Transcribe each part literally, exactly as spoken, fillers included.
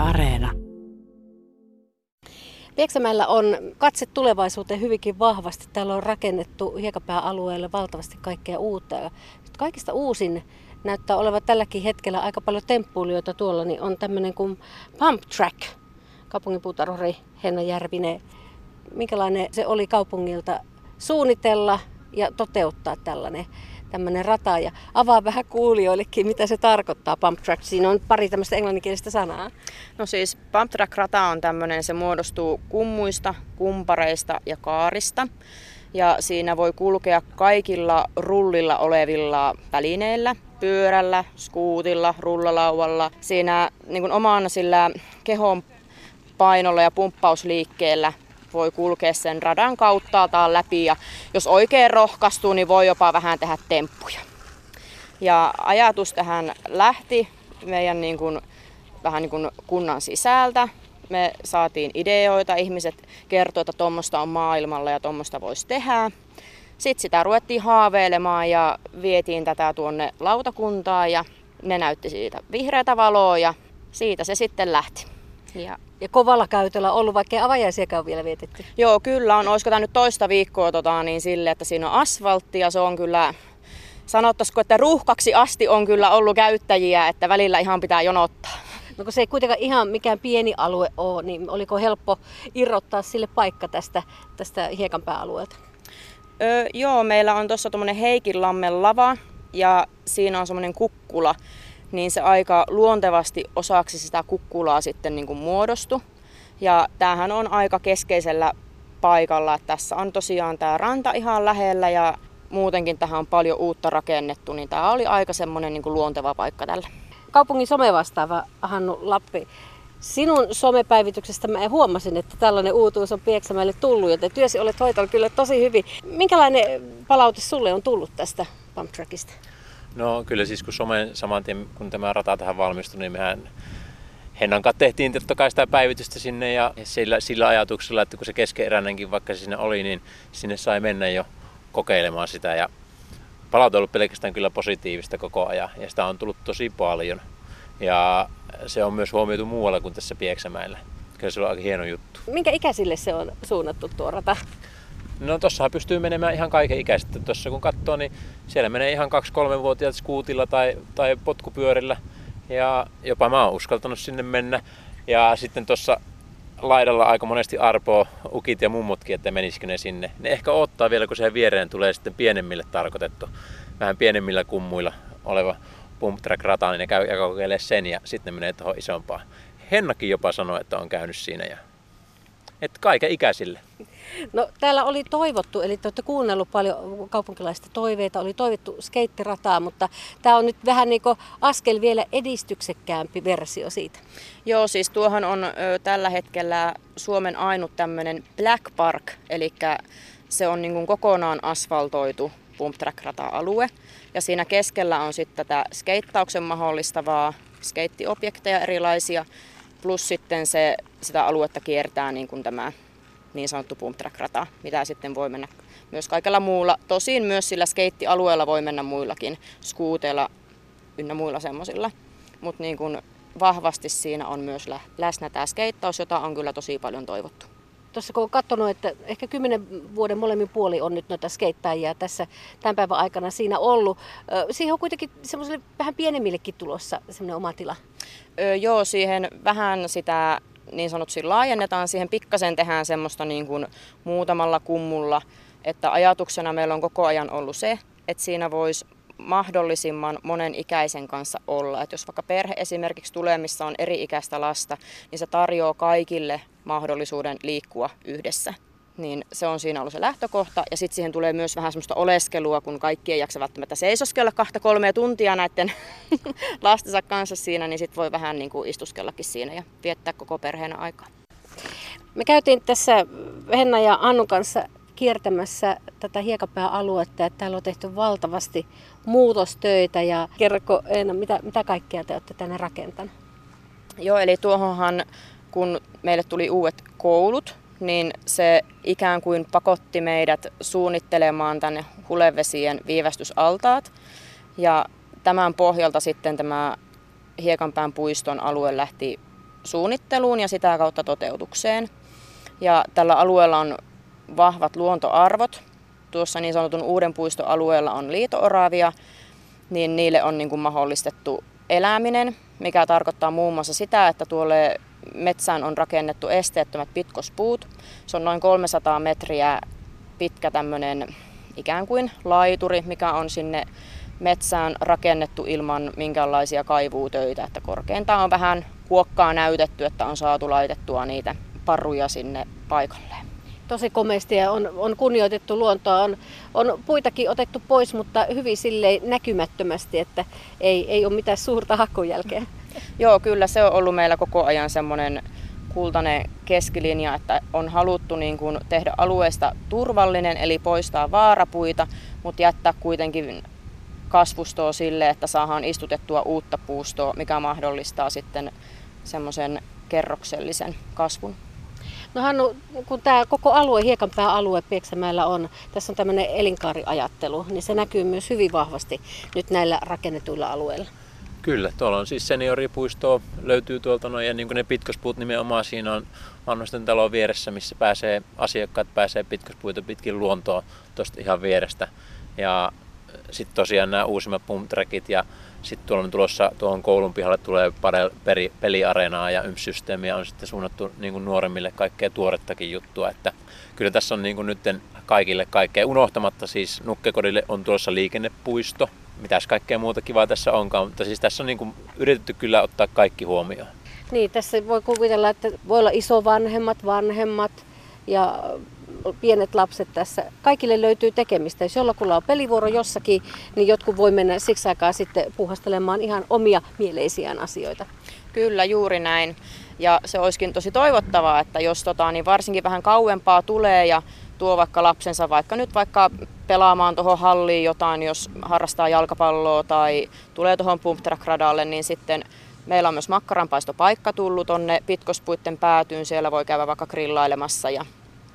Areena. Pieksämäellä on katse tulevaisuuteen hyvinkin vahvasti. Täällä on rakennettu Hiekapää-alueelle valtavasti kaikkea uutta. Ja kaikista uusin näyttää olevan tälläkin hetkellä aika paljon temppuilijoita tuolla, niin on tämmöinen kuin Pump Track. Kaupunginpuutarhuri Henna Järvinen. Minkälainen se oli kaupungilta suunnitella ja toteuttaa tällainen tämmöinen rata, ja avaa vähän kuulijoillekin, mitä se tarkoittaa Pump Track. Siinä on pari tämmöistä englanninkielistä sanaa. No siis Pump Track-rata on tämmöinen, se muodostuu kummuista, kumpareista ja kaarista. Ja siinä voi kulkea kaikilla rullilla olevilla välineillä, pyörällä, skuutilla, rullalauvalla. Siinä niin kuin oman sillä kehon painolla ja pumppausliikkeellä voi kulkea sen radan kauttaaltaan läpi, ja jos oikein rohkaistuu, niin voi jopa vähän tehdä temppuja. Ja ajatus tähän lähti meidän niin kuin, vähän niin kuin kunnan sisältä. Me saatiin ideoita, ihmiset kertoivat, että tuommoista on maailmalla ja tuommoista voisi tehdä. Sitten sitä ruvettiin haaveilemaan ja vietiin tätä tuonne lautakuntaan, ja ne näytti siitä vihreätä valoa, ja siitä se sitten lähti. Ja, ja kovalla käytöllä ollut, vaikka ei avajaisiakaan ole vielä vietetty. Joo, kyllä on. Olisiko tämä nyt toista viikkoa tota, niin sille, että siinä on asfaltti, ja se on kyllä, sanottaisiko, että ruuhkaksi asti on kyllä ollut käyttäjiä, että välillä ihan pitää jonottaa. No kun se ei kuitenkaan ihan mikään pieni alue ole, niin oliko helppo irrottaa sille paikka tästä, tästä Hiekanpää-alueelta? Öö, joo, meillä on tuossa tuommoinen Heikinlammen lava, ja siinä on semmoinen kukkula. Niin se aika luontevasti osaksi sitä kukkulaa sitten niin kuin muodostui. Ja tämähän on aika keskeisellä paikalla, että tässä on tosiaan tämä ranta ihan lähellä, ja muutenkin tähän on paljon uutta rakennettu, niin tämä oli aika semmoinen niin kuin luonteva paikka tällä. Kaupungin somevastaava Hannu Lappi, sinun somepäivityksestä mä huomasin, että tällainen uutuus on Pieksämäelle tullut, joten työsi olet hoitanut kyllä tosi hyvin. Minkälainen palaute sulle on tullut tästä Pump Trackista? No kyllä siis kun some saman tien, kun tämä rata tähän valmistui, niin mehän Hennan kanssa tehtiin totta kai sitä päivitystä sinne, ja sillä, sillä ajatuksella, että kun se keskeeräinenkin vaikka se siinä oli, niin sinne sai mennä jo kokeilemaan sitä, ja palaute on ollut pelkästään kyllä positiivista koko ajan, ja sitä on tullut tosi paljon, ja se on myös huomioitu muualla kuin tässä Pieksämäellä. Kyllä se on aika hieno juttu. Minkä ikäisille se on suunnattu tuo rata? No tossahan pystyy menemään ihan kaiken ikäistä. Tuossa kun katsoo, niin siellä menee ihan kaksi-kolmevuotiaat skuutilla tai, tai potkupyörillä. Ja jopa mä oon uskaltanut sinne mennä. Ja sitten tuossa laidalla aika monesti arpoo ukit ja mummutkin, että menisikö ne sinne. Ne ehkä odottaa vielä, kun siihen viereen tulee sitten pienemmille tarkoitettu, vähän pienemmillä kummuilla oleva Pump Track rata, niin ne käy ja kokeilee sen, ja sitten ne menee tuohon isompaan. Hennakin jopa sanoi, että on käynyt siinä. Ja että kaiken ikäisille. No täällä oli toivottu, eli te olette kuunnellut paljon kaupunkilaisten toiveita, oli toivottu skeittirataa, mutta tämä on nyt vähän niin kuin askel vielä edistyksekkäämpi versio siitä. Joo, siis tuohan on ö, tällä hetkellä Suomen ainut tämmöinen Black Park, eli se on niin kuin kokonaan asfaltoitu Pump Track-rata-alue. Ja siinä keskellä on sitten tätä skeittauksen mahdollistavaa skeittiobjekteja erilaisia, plus sitten se, sitä aluetta kiertää niin kuin tämä niin sanottu Pump Track-rata, mitä sitten voi mennä myös kaikella muulla. Tosin myös sillä skeittialueella voi mennä muillakin, skuuteilla ynnä muilla semmoisilla. Mutta niin kuin vahvasti siinä on myös läsnä tämä skeittaus, jota on kyllä tosi paljon toivottu. Tuossa kun olen katsonut, että ehkä kymmenen vuoden molemmin puoli on nyt noita skeittaajia tässä tämän päivän aikana siinä ollut. Siihen on kuitenkin semmoiselle vähän pienemmillekin tulossa semmoinen oma tila. Öö, joo, siihen vähän sitä niin sanotusti laajennetaan, siihen pikkasen tehdään semmoista niin kuin muutamalla kummulla, että ajatuksena meillä on koko ajan ollut se, että siinä voisi mahdollisimman monen ikäisen kanssa olla. Että jos vaikka perhe esimerkiksi tulee, missä on eri-ikäistä lasta, niin se tarjoaa kaikille mahdollisuuden liikkua yhdessä. Niin se on siinä ollut se lähtökohta, ja sitten siihen tulee myös vähän semmoista oleskelua, kun kaikki ei jaksa välttämättä seisoskella kahta kolmea tuntia näiden lastensa kanssa siinä, niin sitten voi vähän niin kuin istuskellakin siinä ja viettää koko perheenä aikaa. Me käytiin tässä Henna ja Annun kanssa kiertämässä tätä Hiekapää-aluetta, että täällä on tehty valtavasti muutostöitä, ja kerroko Eena, mitä, mitä kaikkea te olette tänne rakentaneet? Joo, eli tuohonhan kun meille tuli uudet koulut, niin se ikään kuin pakotti meidät suunnittelemaan tänne hulevesien viivästysaltaat. Ja tämän pohjalta sitten tämä Hiekanpään puiston alue lähti suunnitteluun ja sitä kautta toteutukseen. Ja tällä alueella on vahvat luontoarvot. Tuossa niin sanotun uuden puiston alueella on liito-oravia, niin niille on niin kuin mahdollistettu eläminen, mikä tarkoittaa muun muassa sitä, että tuolle metsään on rakennettu esteettömät pitkospuut. Se on noin kolmesataa metriä pitkä tämmöinen ikään kuin laituri, mikä on sinne metsään rakennettu ilman minkäänlaisia kaivuutöitä. Että korkeintaan on vähän kuokkaa näytetty, että on saatu laitettua niitä parruja sinne paikalleen. Tosi komeasti ja on, on kunnioitettu luontoa. On, on puitakin otettu pois, mutta hyvin silleen näkymättömästi, että ei, ei ole mitään suurta hakujälkeä. Joo, kyllä se on ollut meillä koko ajan semmoinen kultainen keskilinja, että on haluttu niin kuin tehdä alueesta turvallinen, eli poistaa vaarapuita, mutta jättää kuitenkin kasvustoa sille, että saadaan istutettua uutta puustoa, mikä mahdollistaa sitten semmoisen kerroksellisen kasvun. No Hannu, kun tämä koko alue, Hiekanpää-alue Pieksämäellä on, tässä on tämmöinen elinkaariajattelu, niin se näkyy myös hyvin vahvasti nyt näillä rakennetuilla alueilla. Kyllä, tuolla on siis senioripuisto, löytyy tuolta noin, ja niin kuin ne pitkospuut nimenomaan siinä on vanhusten talon vieressä, missä pääsee, asiakkaat pääsee pitkospuita pitkin luontoa tuosta ihan vierestä. Ja sitten tosiaan nämä uusimmat pumptrackit ja sitten tuolla on tulossa tuohon koulun pihalle tulee pari peliareenaa ja ymsysteemiä on sitten suunnattu niin kuin nuoremmille kaikkea tuorettakin juttua. Että kyllä tässä on niin kuin nyt kaikille kaikkea unohtamatta, siis Nukkekodille on tulossa liikennepuisto. Mitäs kaikkea muuta kivaa tässä onkaan, mutta siis tässä on niin kuin yritetty kyllä ottaa kaikki huomioon. Niin, tässä voi kuvitella, että voi olla isovanhemmat, vanhemmat ja pienet lapset tässä. Kaikille löytyy tekemistä. Jos jollakulla on pelivuoro jossakin, niin jotkut voi mennä siksi aikaa sitten puuhastelemaan ihan omia mieleisiään asioita. Kyllä, juuri näin. Ja se olisikin tosi toivottavaa, että jos tota, niin varsinkin vähän kauempaa tulee ja tuo vaikka lapsensa vaikka nyt vaikka pelaamaan tuohon halliin jotain, jos harrastaa jalkapalloa tai tulee tuohon pumptrack-radalle, niin sitten meillä on myös makkaranpaistopaikka tullut tonne pitkospuitten päätyyn. Siellä voi käydä vaikka grillailemassa ja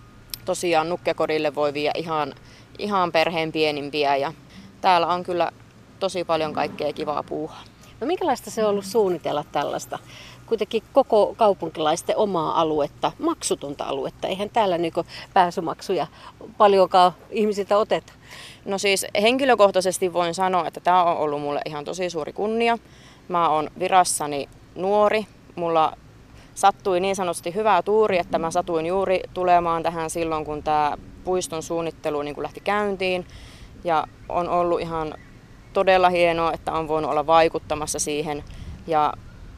tosiaan Nukkekodille voi viedä ihan, ihan perheen pienimpiä ja täällä on kyllä tosi paljon kaikkea kivaa puuhaa. No minkälaista se on ollut suunnitella tällaista? Kuitenkin koko kaupunkilaisten omaa aluetta, maksutonta aluetta. Eihän täällä niin pääsymaksuja paljonkaan ihmisiltä oteta. No siis henkilökohtaisesti voin sanoa, että tämä on ollut mulle ihan tosi suuri kunnia. Mä oon virassani nuori. Mulla sattui niin sanotusti hyvää tuuri, että mä satuin juuri tulemaan tähän silloin, kun tämä puiston suunnittelu niin kun lähti käyntiin. Ja on ollut ihan todella hienoa, että on voinut olla vaikuttamassa siihen. Ja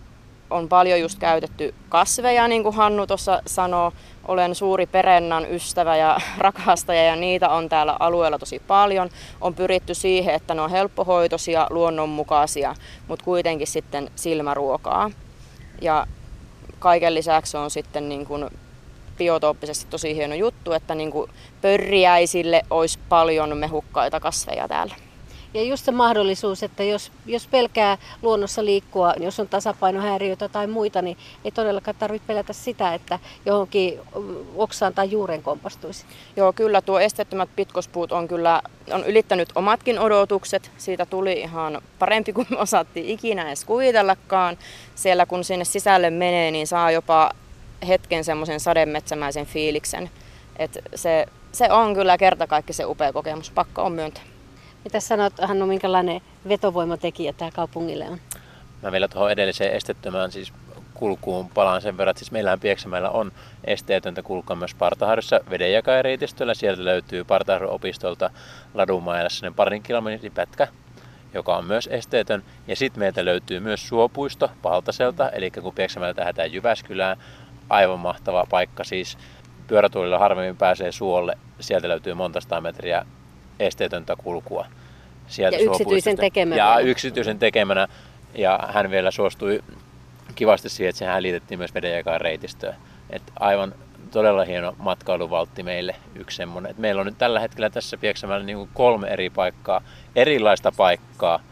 on paljon just käytetty kasveja, niin kuin Hannu tuossa sanoo. Olen suuri perennan ystävä ja rakastaja ja niitä on täällä alueella tosi paljon. On pyritty siihen, että ne on helppohoitoisia, luonnonmukaisia, mutta kuitenkin sitten silmäruokaa. Ja kaiken lisäksi on sitten niin kuin biotooppisesti tosi hieno juttu, että niin kuin pörriäisille olisi paljon mehukkaita kasveja täällä. Ja just se mahdollisuus, että jos, jos pelkää luonnossa liikkua, jos on tasapainohäiriöitä tai muita, niin ei todellakaan tarvitse pelätä sitä, että johonkin oksaan tai juureen kompastuisi. Joo, kyllä tuo esteettömät pitkospuut on kyllä on ylittänyt omatkin odotukset. Siitä tuli ihan parempi kuin me osattiin ikinä edes kuvitellakaan. Siellä kun sinne sisälle menee, niin saa jopa hetken semmoisen sademetsämäisen fiiliksen. Et se, se on kyllä kertakaikkisen upea kokemus, pakko on myöntää. Mitä sanot, Hannu, minkälainen vetovoimatekijä tämä kaupungille on? Mä vielä tuohon edelliseen esteettömään siis kulkuun palaan sen verran, että siis meillähän Pieksämäellä on esteetöntä kulkua myös Partaharjussa vedenjakajariitistöllä. Sieltä löytyy Partaharjun opistolta Ladunmaalla sellainen parin kilometrin pätkä, joka on myös esteetön. Ja sitten meiltä löytyy myös suopuisto Paltaselta, eli kun Pieksämäeltä lähdetään Jyväskylään, aivan mahtava paikka siis. Pyörätuolilla harvemmin pääsee suolle, sieltä löytyy monta sataa metriä esteetöntä kulkua. Sieltä ja yksityisen tekemänä. Ja yksityisen tekemänä. Ja hän vielä suostui kivasti siihen, että sehän liitettiin myös vedenjakaan reitistöön. Et aivan todella hieno matkailuvaltti meille yksi semmoinen. Et meillä on nyt tällä hetkellä tässä Pieksämäellä niin kuin kolme eri paikkaa, erilaista paikkaa,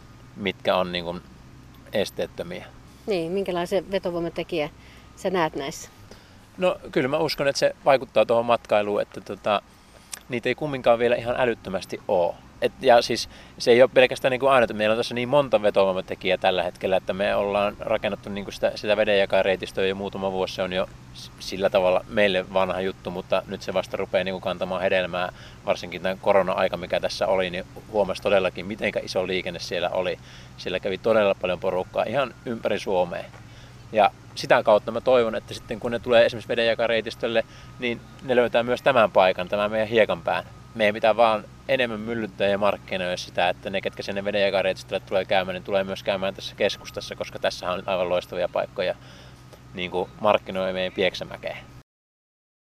mitkä on niin kuin esteettömiä. Niin, minkälaisen vetovoimatekijä sä näet näissä? No kyllä mä uskon, että se vaikuttaa tuohon matkailuun, että tota, niitä ei kumminkaan vielä ihan älyttömästi ole. et, ja siis se ei ole pelkästään niin kuin aina, että meillä on tässä niin monta vetovoimatekijää tällä hetkellä, että me ollaan rakennettu niin kuin sitä, sitä vedenjakareitistöä jo muutama vuosi, se on jo sillä tavalla meille vanha juttu, mutta nyt se vasta rupeaa niin kuin kantamaan hedelmää, varsinkin tämän korona-aika, mikä tässä oli, niin huomasi todellakin, miten iso liikenne siellä oli. Siellä kävi todella paljon porukkaa ihan ympäri Suomea. Ja sitä kautta mä toivon, että sitten kun ne tulee esimerkiksi vedenjakareitistölle, niin ne löytää myös tämän paikan, tämän meidän hiekanpään. Meidän pitää vaan enemmän myllyttää ja markkinoida sitä, että ne, ketkä sinne vedenjakareitistölle tulee käymään, niin tulee myös käymään tässä keskustassa, koska tässä on aivan loistavia paikkoja niin kuin markkinoida meidän Pieksämäkeen.